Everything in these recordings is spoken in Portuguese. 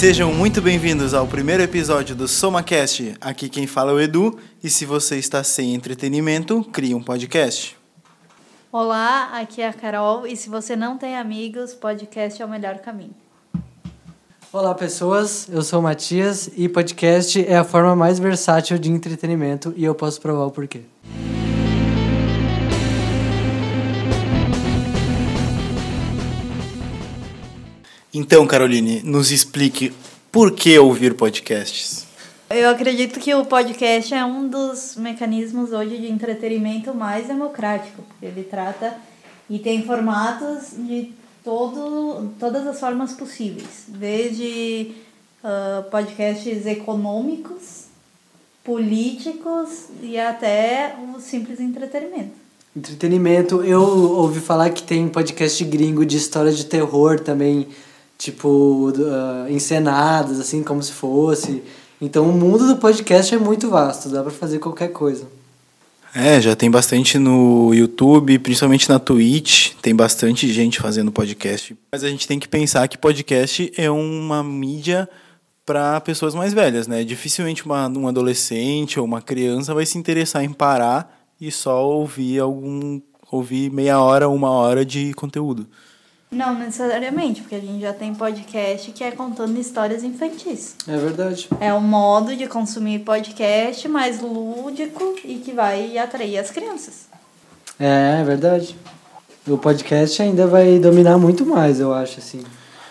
Sejam muito bem-vindos ao primeiro episódio do SomaCast. Aqui quem fala é o Edu, e se você está sem entretenimento, crie um podcast. Olá, aqui é a Carol, e se você não tem amigos, podcast é o melhor caminho. Olá pessoas, eu sou o Matias e podcast é a forma mais versátil de entretenimento e eu posso provar o porquê. Então, Caroline, nos explique por que ouvir podcasts. Eu acredito que o podcast é um dos mecanismos hoje de entretenimento mais democrático. Ele trata e tem formatos de todas as formas possíveis, desde podcasts econômicos, políticos e até o simples entretenimento. Entretenimento, eu ouvi falar que tem podcast gringo de história de terror também, tipo, encenadas, assim, como se fosse. Então o mundo do podcast é muito vasto, dá pra fazer qualquer coisa. Já tem bastante no YouTube, principalmente na Twitch, tem bastante gente fazendo podcast. Mas a gente tem que pensar que podcast é uma mídia para pessoas mais velhas, né? Dificilmente um adolescente ou uma criança vai se interessar em parar e só ouvir meia hora, 1 hora de conteúdo. Não necessariamente, porque a gente já tem podcast que é contando histórias infantis. É verdade. É um modo de consumir podcast mais lúdico e que vai atrair as crianças. É verdade. O podcast ainda vai dominar muito mais, eu acho, assim.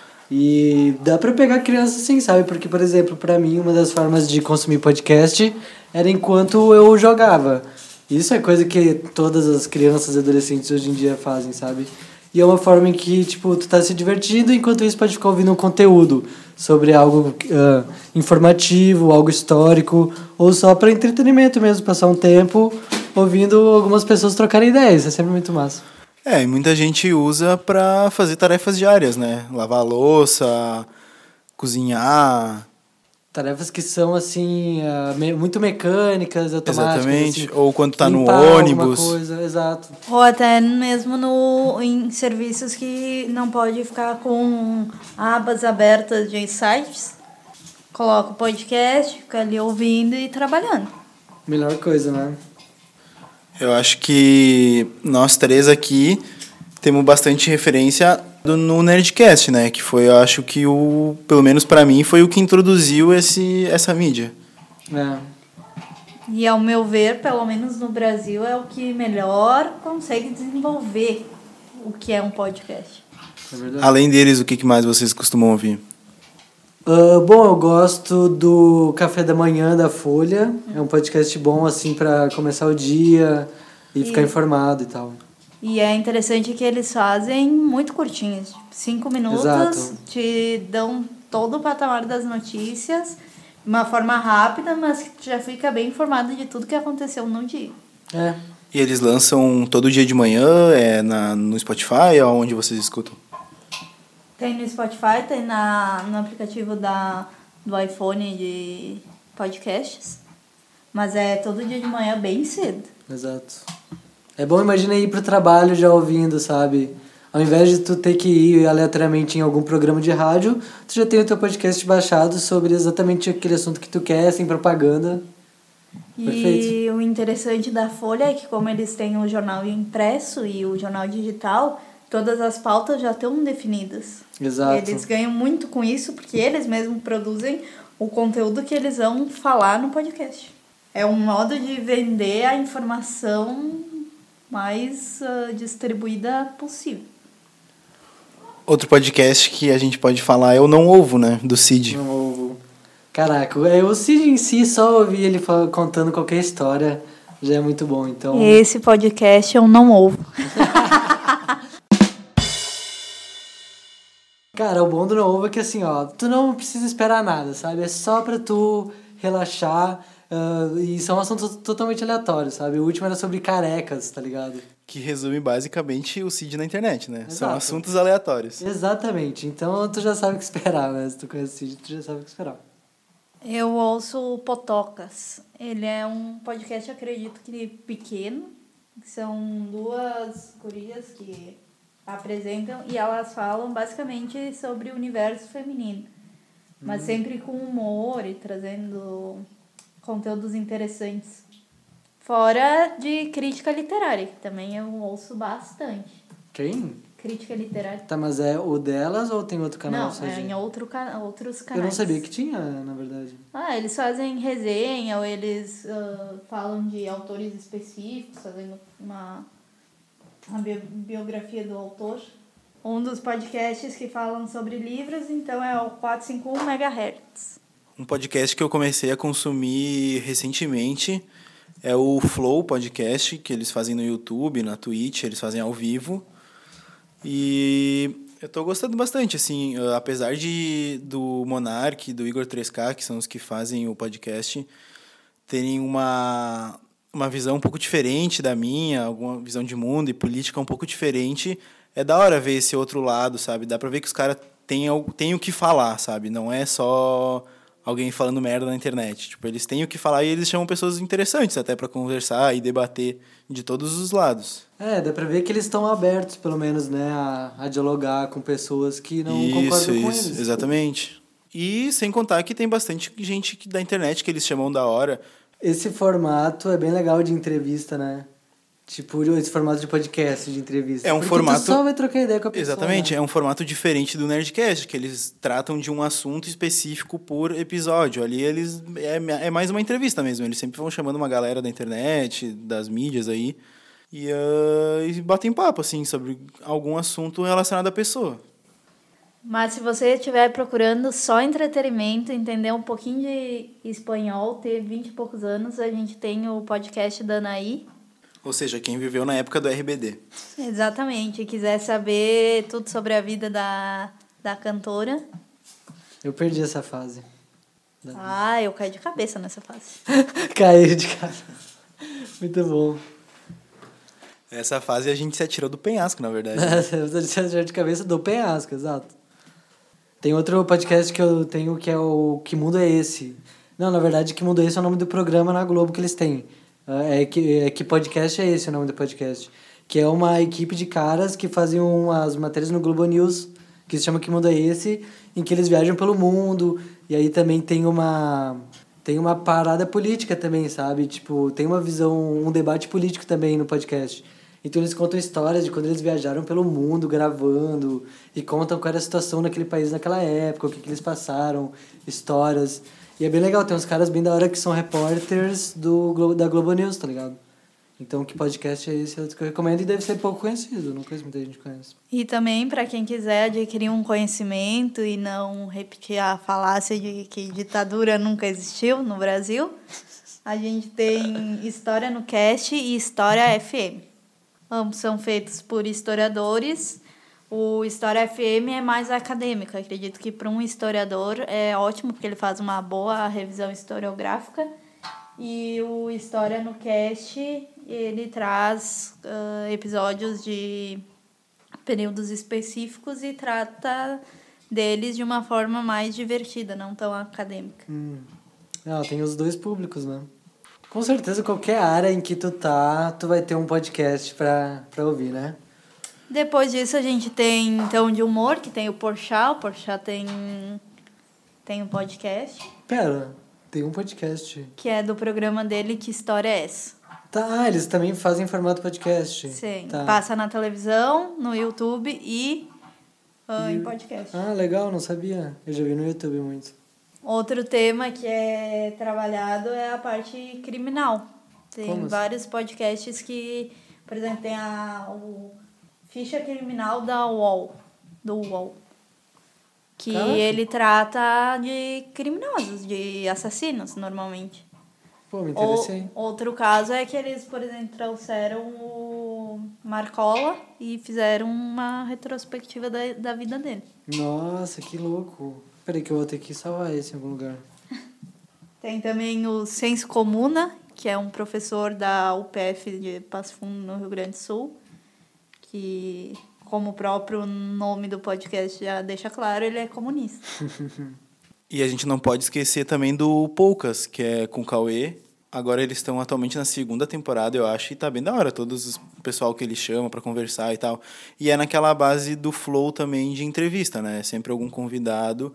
E dá pra pegar criança assim, sabe? Porque, por exemplo, pra mim, uma das formas de consumir podcast era enquanto eu jogava. Isso é coisa que todas as crianças e adolescentes hoje em dia fazem, sabe? E é uma forma em que, tipo, tu tá se divertindo, enquanto isso pode ficar ouvindo um conteúdo sobre algo informativo, algo histórico, ou só para entretenimento mesmo, passar um tempo ouvindo algumas pessoas trocarem ideias. É sempre muito massa. E muita gente usa para fazer tarefas diárias, né? Lavar a louça, cozinhar. Tarefas que são, assim, muito mecânicas, automáticas. Exatamente. Assim, Ou quando tá no limpar ônibus. Coisa, exato. Ou até mesmo em serviços que não pode ficar com abas abertas de sites. Coloca o podcast, fica ali ouvindo e trabalhando. Melhor coisa, né? Eu acho que nós três aqui temos bastante referência no Nerdcast, né? Que foi, eu acho que pelo menos pra mim, foi o que introduziu essa mídia. E ao meu ver, pelo menos no Brasil, é o que melhor consegue desenvolver o que é um podcast. É verdade. Além deles, o que mais vocês costumam ouvir? Bom, eu gosto do Café da Manhã da Folha. É um podcast bom, assim, pra começar o dia e ficar informado e tal. E é interessante que eles fazem muito curtinhos. 5 minutos, Exato. Te dão todo o patamar das notícias de uma forma rápida, mas que já fica bem informado de tudo que aconteceu no dia. E eles lançam todo dia de manhã, no Spotify, onde vocês escutam? Tem no Spotify, tem no aplicativo do iPhone de podcasts, mas é todo dia de manhã bem cedo. Exato. É bom, imagina ir pro trabalho já ouvindo, sabe? Ao invés de tu ter que ir aleatoriamente em algum programa de rádio, tu já tem o teu podcast baixado sobre exatamente aquele assunto que tu quer, sem propaganda. E Perfeito. o interessante da Folha é que como eles têm o jornal impresso e o jornal digital, todas as pautas já estão definidas. Exato. Eles ganham muito com isso porque eles mesmos produzem o conteúdo que eles vão falar no podcast. É um modo de vender a informação mais distribuída possível. Outro podcast que a gente pode falar é o Não Ovo, né? Do Cid. Não ouvo. Caraca, o Cid em si, só ouvir ele contando qualquer história já é muito bom, então... Esse podcast eu não ouvo. Cara, o bom do Não Ovo é que assim, ó, tu não precisa esperar nada, sabe? É só pra tu relaxar e são assuntos totalmente aleatórios, sabe? O último era sobre carecas, tá ligado? Que resume basicamente o Cid na internet, né? Exato. São assuntos aleatórios. Exatamente, então tu já sabe o que esperar, né? Se tu conhece o Cid, tu já sabe o que esperar. Eu ouço o Potocas. Ele é um podcast, acredito que pequeno. São 2 gurias que apresentam e elas falam basicamente sobre o universo feminino. Mas sempre com humor e trazendo conteúdos interessantes. Fora de crítica literária, que também eu ouço bastante. Quem? Crítica literária. Tá, mas é o delas ou tem outro canal? Não, é em outros canais. Eu não sabia que tinha, na verdade. Eles fazem resenha, ou eles falam de autores específicos, fazendo uma biografia do autor. Um dos podcasts que falam sobre livros, então é o 451 MHz. Um podcast que eu comecei a consumir recentemente é o Flow Podcast, que eles fazem no YouTube, na Twitch, eles fazem ao vivo. E eu tô gostando bastante, assim, apesar do Monark, do Igor 3K, que são os que fazem o podcast, terem uma visão um pouco diferente da minha, alguma visão de mundo e política um pouco diferente. É da hora ver esse outro lado, sabe? Dá pra ver que os caras têm o que falar, sabe? Não é só alguém falando merda na internet. Tipo, eles têm o que falar e eles chamam pessoas interessantes até pra conversar e debater de todos os lados. Dá pra ver que eles estão abertos, pelo menos, né, a dialogar com pessoas que não concordam com eles. Exatamente. E sem contar que tem bastante gente da internet que eles chamam da hora. Esse formato é bem legal de entrevista, né? Tipo, esse formato de podcast, de entrevista. É um porque formato... tu só vai trocar ideia com a pessoa. Exatamente, né? é um formato diferente do Nerdcast, que eles tratam de um assunto específico por episódio. Ali eles é mais uma entrevista mesmo, eles sempre vão chamando uma galera da internet, das mídias aí, e batem papo, assim, sobre algum assunto relacionado à pessoa. Mas se você estiver procurando só entretenimento, entender um pouquinho de espanhol, ter 20 e poucos anos, a gente tem o podcast da Anaí. Ou seja, quem viveu na época do RBD. Exatamente. E quiser saber tudo sobre a vida da cantora. Eu perdi essa fase. Eu caí de cabeça nessa fase. Caí de cabeça. Muito bom. Essa fase a gente se atirou do penhasco, na verdade. Você atirou de cabeça do penhasco, exato. Tem outro podcast que eu tenho que é o Que Mundo é Esse? Não, na verdade, Que Mundo é Esse é o nome do programa na Globo que eles têm. Que podcast é esse o nome do podcast? Que é uma equipe de caras que fazem umas matérias no Globo News, que se chama Que Mundo é Esse? Em que eles viajam pelo mundo, e aí também tem uma parada política também, sabe? Tipo, tem uma visão, um debate político também no podcast. Então eles contam histórias de quando eles viajaram pelo mundo gravando, e contam qual era a situação naquele país naquela época, o que eles passaram, histórias... E é bem legal, tem uns caras bem da hora que são repórteres da Globo News, tá ligado? Então, que podcast é esse? Eu recomendo e deve ser pouco conhecido, não conheço muita gente que conhece. E também, para quem quiser adquirir um conhecimento e não repetir a falácia de que ditadura nunca existiu no Brasil, a gente tem História no Cast e História FM. Ambos são feitos por historiadores. O História FM é mais acadêmico. Acredito que para um historiador é ótimo, porque ele faz uma boa revisão historiográfica. E o História no Cast, ele traz episódios de períodos específicos e trata deles de uma forma mais divertida, não tão acadêmica. Tem os dois públicos, né? Com certeza, qualquer área em que tu vai ter um podcast pra ouvir, né? Depois disso, a gente tem, então, de humor, que tem o Porchat. O Porchat tem um podcast. Pera, tem um podcast. Que é do programa dele, Que História é Essa? Tá, eles também fazem formato podcast. Sim, tá. Passa na televisão, no YouTube e em podcast. Legal, não sabia. Eu já vi no YouTube muito. Outro tema que é trabalhado é a parte criminal. Tem vários podcasts que, por exemplo, tem o Ficha Criminal do UOL, que ele trata de criminosos, de assassinos, normalmente. Pô, me interessei. Outro caso é que eles, por exemplo, trouxeram o Marcola e fizeram uma retrospectiva da vida dele. Nossa, que louco. Peraí que eu vou ter que salvar esse em algum lugar. Tem também o Senso Comuna, que é um professor da UPF de Passo Fundo, no Rio Grande do Sul, que, como o próprio nome do podcast já deixa claro, ele é comunista. E a gente não pode esquecer também do Poucas, que é com o Cauê. Agora eles estão atualmente na 2ª temporada, eu acho, e tá bem da hora, o pessoal que eles chamam pra conversar e tal. E é naquela base do flow também de entrevista, né? Sempre algum convidado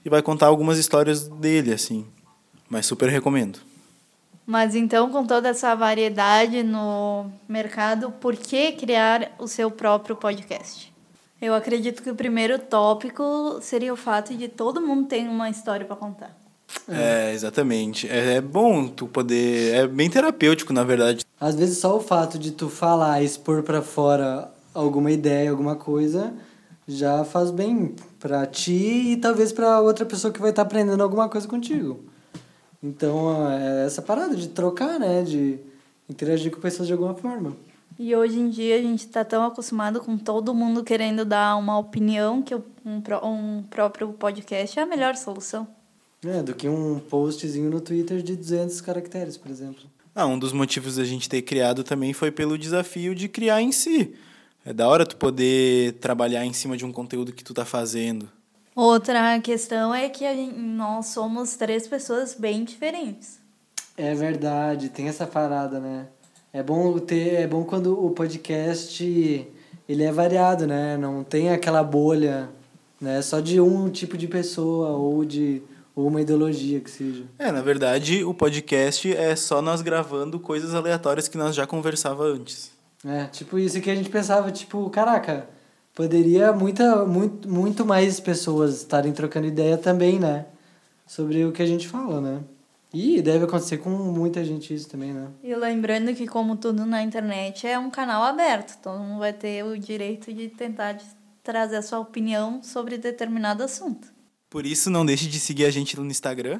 e vai contar algumas histórias dele, assim. Mas super recomendo. Mas então, com toda essa variedade no mercado, por que criar o seu próprio podcast? Eu acredito que o primeiro tópico seria o fato de todo mundo ter uma história para contar. Exatamente. É bom tu poder... É bem terapêutico, na verdade. Às vezes só o fato de tu falar, expor pra fora alguma ideia, alguma coisa, já faz bem pra ti e talvez pra outra pessoa que vai estar aprendendo alguma coisa contigo. Então, é essa parada de trocar, né? De interagir com pessoas de alguma forma. E hoje em dia a gente está tão acostumado com todo mundo querendo dar uma opinião que um próprio podcast é a melhor solução. Do que um postzinho no Twitter de 200 caracteres, por exemplo. Um dos motivos da gente ter criado também foi pelo desafio de criar em si. É da hora tu poder trabalhar em cima de um conteúdo que tu tá fazendo. Outra questão é que nós somos 3 pessoas bem diferentes. É verdade, tem essa parada, né? É bom quando o podcast ele é variado, né? Não tem aquela bolha, né? Só de um tipo de pessoa ou uma ideologia que seja. Na verdade, o podcast é só nós gravando coisas aleatórias que nós já conversava antes. Tipo isso que a gente pensava, tipo, caraca, poderia muito mais pessoas estarem trocando ideia também, né? Sobre o que a gente fala, né? E deve acontecer com muita gente isso também, né? E lembrando que, como tudo na internet, é um canal aberto. Todo mundo vai ter o direito de tentar trazer a sua opinião sobre determinado assunto. Por isso, não deixe de seguir a gente no Instagram.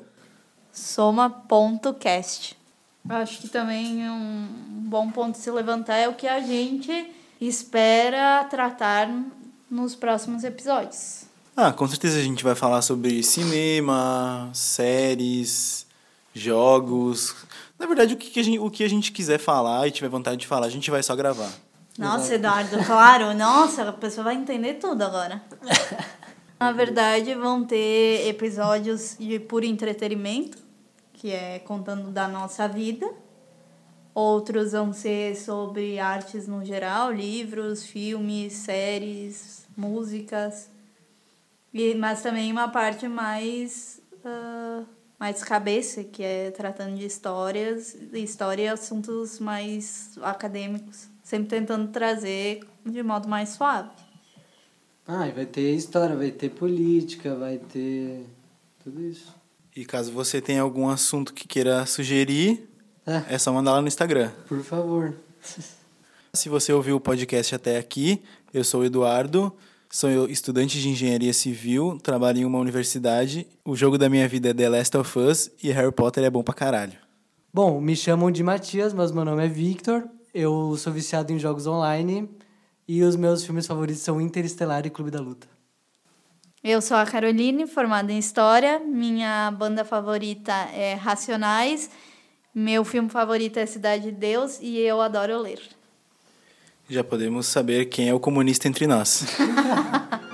Soma.cast. Acho que também um bom ponto de se levantar é o que a gente espera tratar nos próximos episódios. Com certeza a gente vai falar sobre cinema, séries, jogos. Na verdade, o que a gente quiser falar e tiver vontade de falar, a gente vai só gravar. Nossa, Eduardo, claro. Nossa, a pessoa vai entender tudo agora. Na verdade, vão ter episódios de puro entretenimento, que é contando da nossa vida. Outros vão ser sobre artes no geral, livros, filmes, séries, músicas. Mas também uma parte mais cabeça, que é tratando de história e assuntos mais acadêmicos. Sempre tentando trazer de modo mais suave. E vai ter história, vai ter política, vai ter tudo isso. E caso você tenha algum assunto que queira sugerir, é só mandar lá no Instagram. Por favor. Se você ouviu o podcast até aqui, eu sou o Eduardo, sou estudante de engenharia civil, trabalho em uma universidade, o jogo da minha vida é The Last of Us e Harry Potter é bom pra caralho. Bom, me chamam de Matias, mas meu nome é Victor, eu sou viciado em jogos online e os meus filmes favoritos são Interestelar e Clube da Luta. Eu sou a Caroline, formada em História. Minha banda favorita é Racionais. Meu filme favorito é Cidade de Deus e eu adoro ler. Já podemos saber quem é o comunista entre nós.